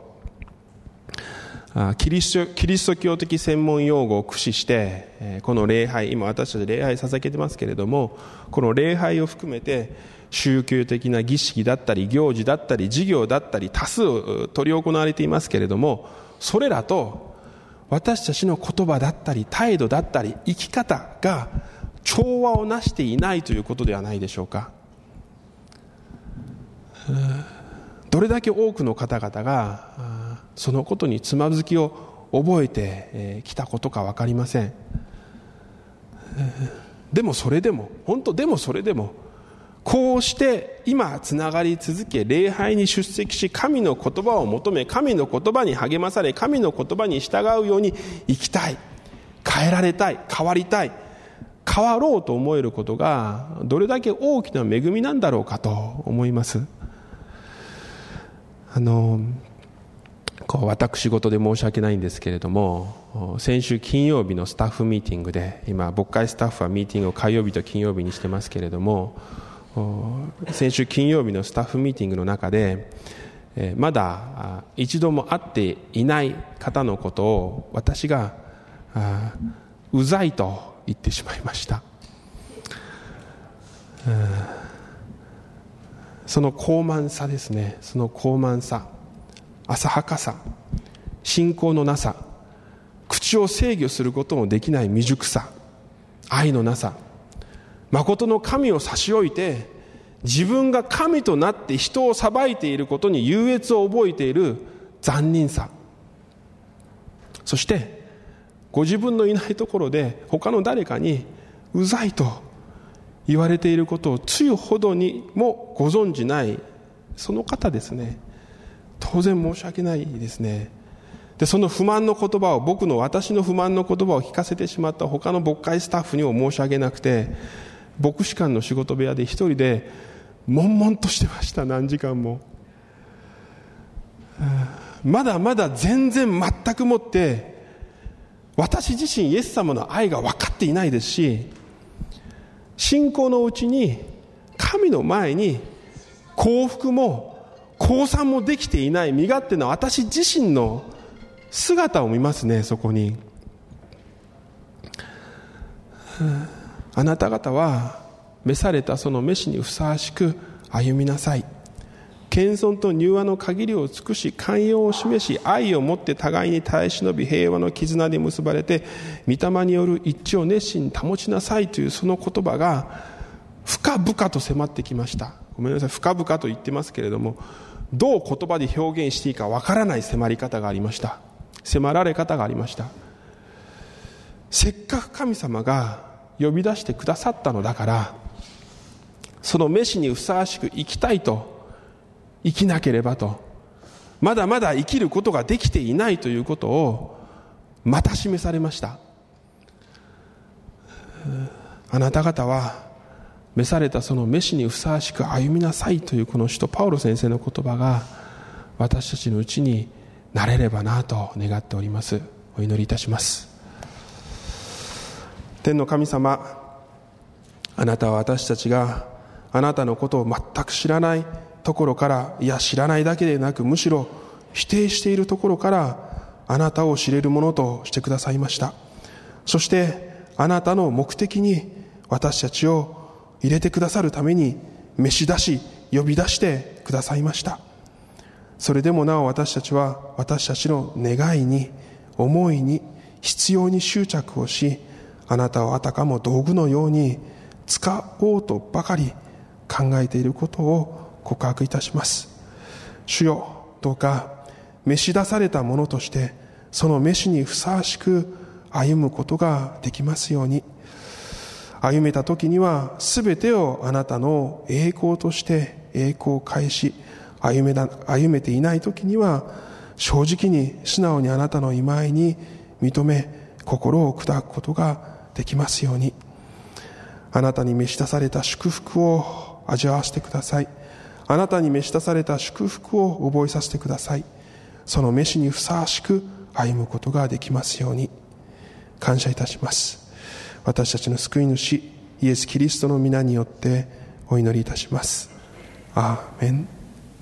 キリスト、キリスト教的専門用語を駆使してこの礼拝、今私たち礼拝捧げてますけれども、この礼拝を含めて宗教的な儀式だったり行事だったり事業だったり多数執り行われていますけれども、それらと私たちの言葉だったり態度だったり生き方が調和をなしていないということではないでしょうか。どれだけ多くの方々がそのことにつまずきを覚えてきたことか分かりません。でもそれでも本当でもそれでもこうして今つながり続け、礼拝に出席し、神の言葉を求め、神の言葉に励まされ、神の言葉に従うように生きたい、変えられたい、変わりたい、変わろうと思えることがどれだけ大きな恵みなんだろうかと思います。あのこう私事で申し訳ないんですけれども、先週金曜日のスタッフミーティングで、今牧会スタッフはミーティングを火曜日と金曜日にしてますけれども、先週金曜日のスタッフミーティングの中で、まだ一度も会っていない方のことを私がうざいと言ってしまいました。その高慢さですね、その高慢さ、浅はかさ、信仰のなさ、口を制御することのできない未熟さ、愛のなさ、誠の神を差し置いて自分が神となって人を裁いていることに優越を覚えている残忍さ、そしてご自分のいないところで他の誰かにうざいと言われていることをつゆほどにもご存じないその方ですね。当然申し訳ないですね。でその不満の言葉を、僕の私の不満の言葉を聞かせてしまった他の牧会スタッフにも申し訳なくて、牧師館の仕事部屋で一人で悶々としてました。何時間も。まだまだ全然全くもって私自身イエス様の愛が分かっていないですし、信仰のうちに神の前に幸福も降参もできていない身勝手な私自身の姿を見ますね。そこにあなた方は召されたその召しにふさわしく歩みなさい。謙遜と柔和の限りを尽くし、寛容を示し、愛をもって互いに耐え忍び、平和の絆で結ばれて御霊による一致を熱心に保ちなさいというその言葉が深々と迫ってきました。ごめんなさい、深々と言ってますけれども、どう言葉で表現していいかわからない迫り方がありました。迫られ方がありました。せっかく神様が呼び出してくださったのだから、その召しにふさわしく生きたいと、生きなければと、まだまだ生きることができていないということをまた示されました。あなた方は召されたその召しにふさわしく歩みなさいというこの使徒パウロ先生の言葉が私たちのうちになれればなと願っております。お祈りいたします。天の神様、あなたは私たちがあなたのことを全く知らないところから、いや知らないだけでなくむしろ否定しているところからあなたを知れるものとしてくださいました。そしてあなたの目的に私たちを入れてくださるために召し出し呼び出してくださいました。それでもなお私たちは私たちの願いに思いに必要に執着をし、あなたをあたかも道具のように使おうとばかり考えていることを告白いたします。主よ、どうか召し出されたものとしてその召しにふさわしく歩むことができますように。歩めた時にはすべてをあなたの栄光として栄光を返し、歩めだ、歩めていない時には正直に素直にあなたの御前に認め、心を砕くことができますように。あなたに召し出された祝福を味わわせてください。あなたに召し出された祝福を覚えさせてください。その召しにふさわしく歩むことができますように。感謝いたします。私たちの救い主イエス・キリストの皆によってお祈りいたします。アーメン。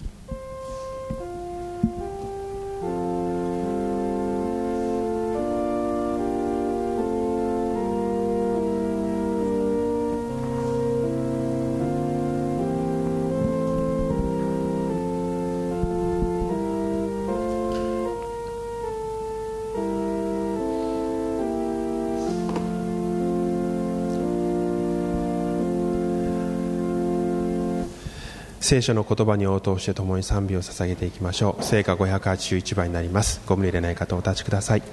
聖書の言葉に応答して共に賛美を捧げていきましょう。聖歌ごひゃくはちじゅういちばんになります。ご無理でない方お立ちください。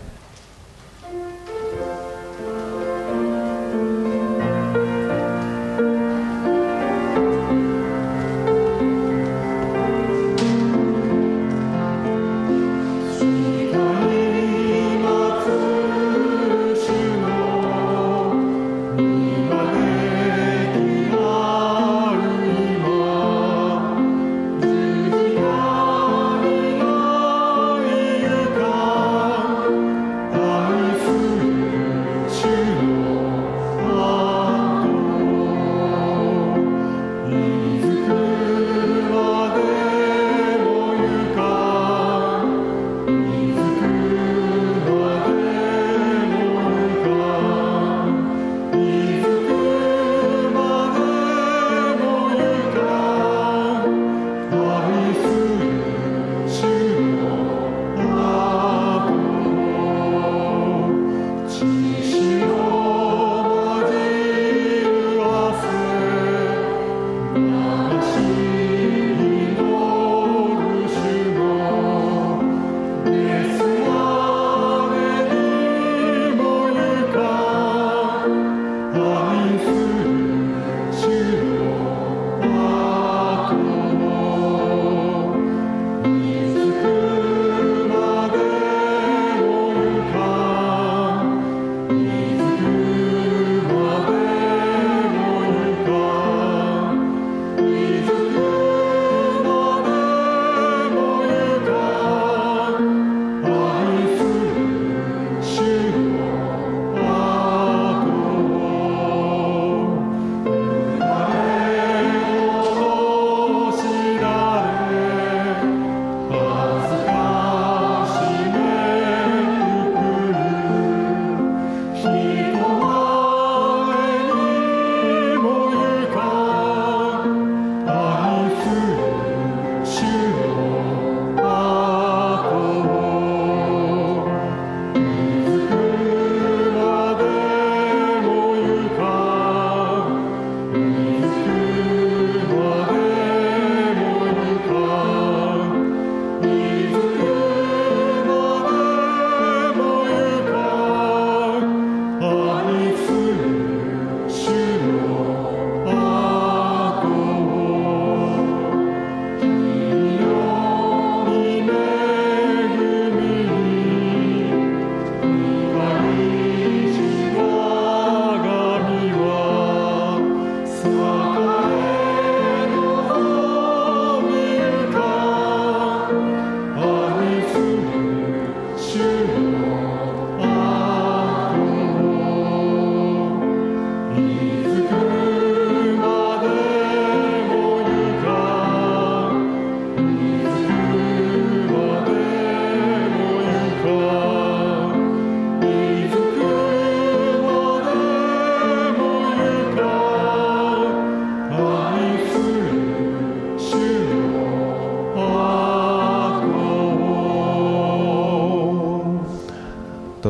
「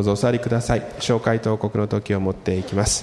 うぞお座りください。紹介と報告の時を持っていきます。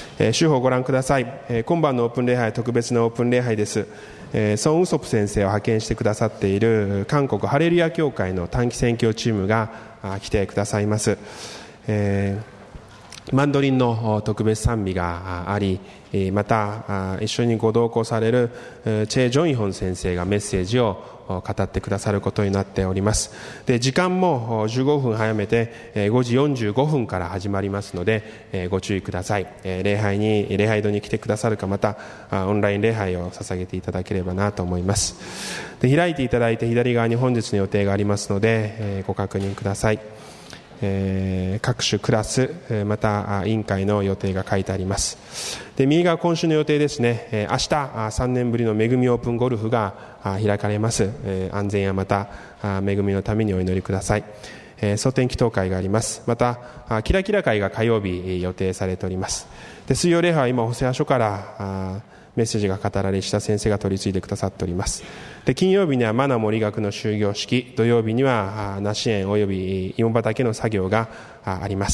えー、週報をご覧ください。えー、今晩のオープン礼拝、特別なオープン礼拝です。えー、ソン・ウソプ先生を派遣してくださっている韓国ハレルヤ教会の短期宣教チームが来てくださいます。えー、マンドリンの特別賛美があり、また一緒にご同行されるチェ・ジョンイホン先生がメッセージを語ってくださることになっております。で、時間もじゅうごふん早めてごじよんじゅうごふんから始まりますのでご注意ください。礼拝に礼拝堂に来てくださるか、またオンライン礼拝を捧げていただければなと思います。で、開いていただいて左側に本日の予定がありますのでご確認ください。えー、各種クラス、また委員会の予定が書いてあります。で、右側今週の予定ですね。明日さんねんぶりの恵みオープンゴルフが開かれます。安全やまた恵みのためにお祈りください。総天祈祷会があります。またキラキラ会が火曜日予定されております。で、水曜礼拝は今ホセア書からメッセージが語られ、石田先生が取り次いでくださっております。で、金曜日にはマナ森学の終業式、土曜日には梨園および芋畑の作業があります。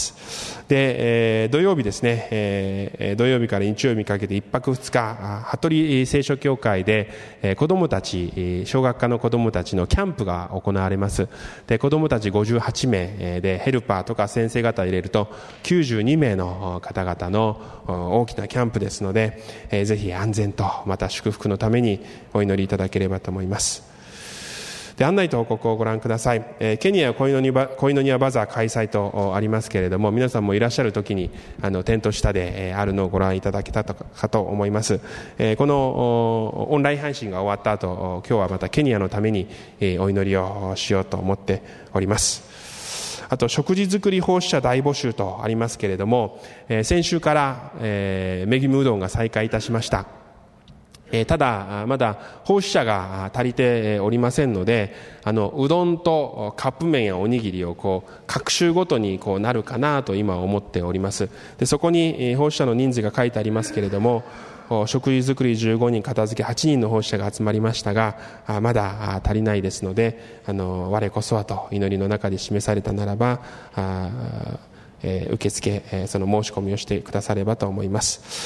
で、えー、土曜日ですね、えー、土曜日から日曜日にかけていっぱくふつか、羽鳥聖書協会で、えー、子どもたち、小学科の子どもたちのキャンプが行われます。で、子どもたちごじゅうはちめいで、ヘルパーとか先生方入れるときゅうじゅうにめいの方々の大きなキャンプですので、えー、ぜひ安全とまた祝福のためにお祈りいただければと思います。で、案内と報告をご覧ください。えー、ケニア恋の庭恋の庭バザー開催とありますけれども、皆さんもいらっしゃる時にあのテント下で、えー、あるのをご覧いただけたかと思います。えー、このオンライン配信が終わった後、今日はまたケニアのために、えー、お祈りをしようと思っております。あと、食事作り奉仕者大募集とありますけれども、えー、先週から、えー、恵みうどんが再開いたしました。えー、ただまだ奉仕者が足りておりませんので、あのうどんとカップ麺やおにぎりをこう各週ごとにこうなるかなと今思っております。で、そこに奉仕者の人数が書いてありますけれども、食事作りじゅうごにん、片付けはちにんの奉仕者が集まりましたが、まだ足りないですので、あの我こそはと祈りの中で示されたならば、あえー、受付、えー、その申し込みをしてくださればと思います。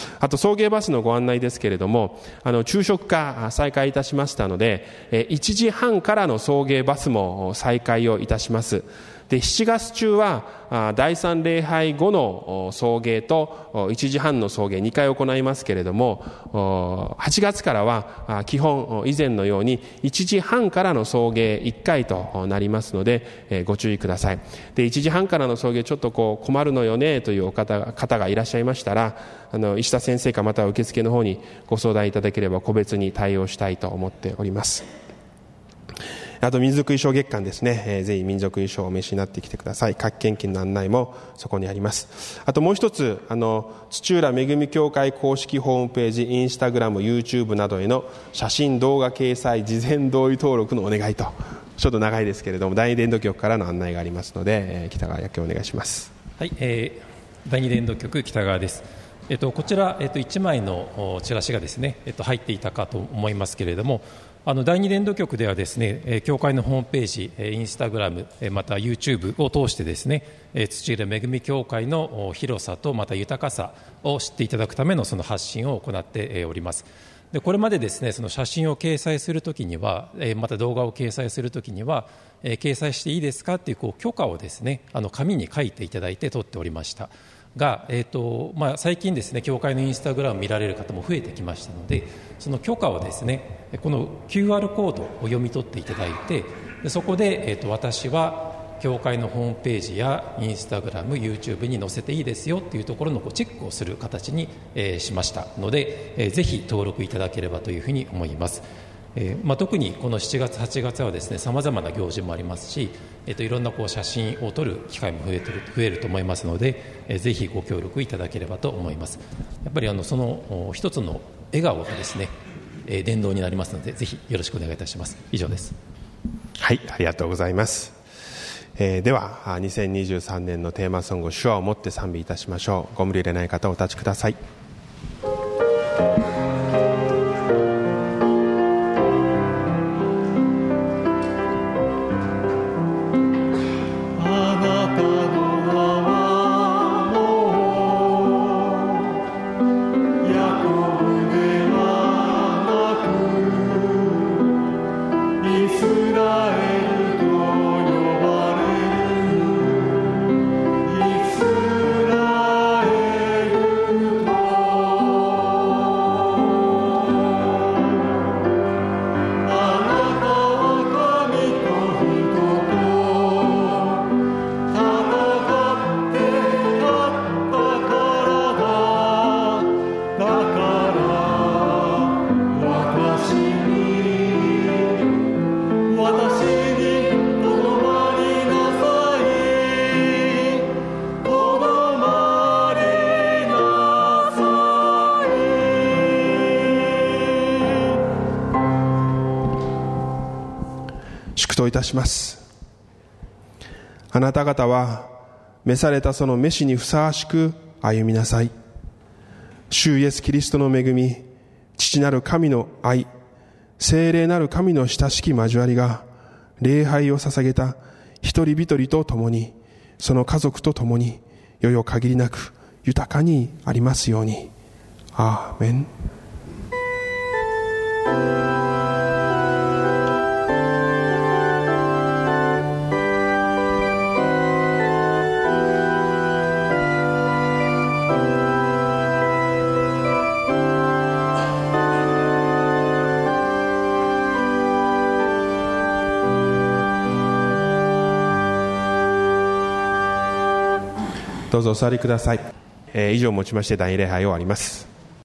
あと、送迎バスのご案内ですけれども、あの昼食化再開いたしましたので、えー、いちじはんからの送迎バスも再開をいたします。で、しちがつ中はだいさん礼拝後の送迎といちじはんの送迎にかい行いますけれども、はちがつからは基本以前のようにいちじはんからの送迎いっかいとなりますので、ご注意ください。で、いちじはんからの送迎ちょっとこう困るのよねというお方方がいらっしゃいましたら、あの石田先生かまたは受付の方にご相談いただければ個別に対応したいと思っております。あと、民族衣装月間ですね、えー、ぜひ民族衣装をお召しになってきてください。各献金の案内もそこにあります。あともう一つ、あの土浦恵み協会公式ホームページ、インスタグラム、YouTube などへの写真動画掲載事前同意登録のお願いと、ちょっと長いですけれども第二伝道局からの案内がありますので、えー、北川役お願いします。 はい、えー、第二伝道局北川です。えっと、こちら、えっと、いちまいのチラシがですね、えっと、入っていたかと思いますけれども、あの第二伝道局ではですね、教会のホームページ、インスタグラム、また YouTube を通してですね、土浦恵み教会の広さとまた豊かさを知っていただくためのその発信を行っております。で、これまでですね、その写真を掲載するときには、また動画を掲載するときには、掲載していいですかという、こう許可をですね、あの紙に書いていただいて撮っておりましたが、えーとまあ、最近ですね、教会のインスタグラム見られる方も増えてきましたので、その許可をですね、この キューアール コードを読み取っていただいて、でそこで、えーと私は教会のホームページやインスタグラム、YouTube に載せていいですよというところのこうチェックをする形に、えー、しましたので、えー、ぜひ登録いただければというふうに思います。えーまあ、特にこのしちがつ、はちがつはですね、さまざまな行事もありますし、えー、といろんなこう写真を撮る機会も増えてる、増えると思いますので、えー、ぜひご協力いただければと思います。やっぱりあのその一つの笑顔がですね、えー、伝道になりますので、ぜひよろしくお願いいたします。以上です。 はい、ありがとうございます。えー、ではにせんにじゅうさんねんのテーマソング、手話を持って賛美いたしましょう。ご無理入れない方お立ちください。 あなたの名は祝祷いたします。あなた方は召されたその召しにふさわしく歩みなさい。主イエスキリストの恵み、父なる神の愛、聖霊なる神の親しき交わりが、礼拝を捧げた一人一人と共に、その家族と共に、よよ限りなく豊かにありますように。アーメン。どうぞお座りください。えー、以上をもちまして第二礼拝を終わります。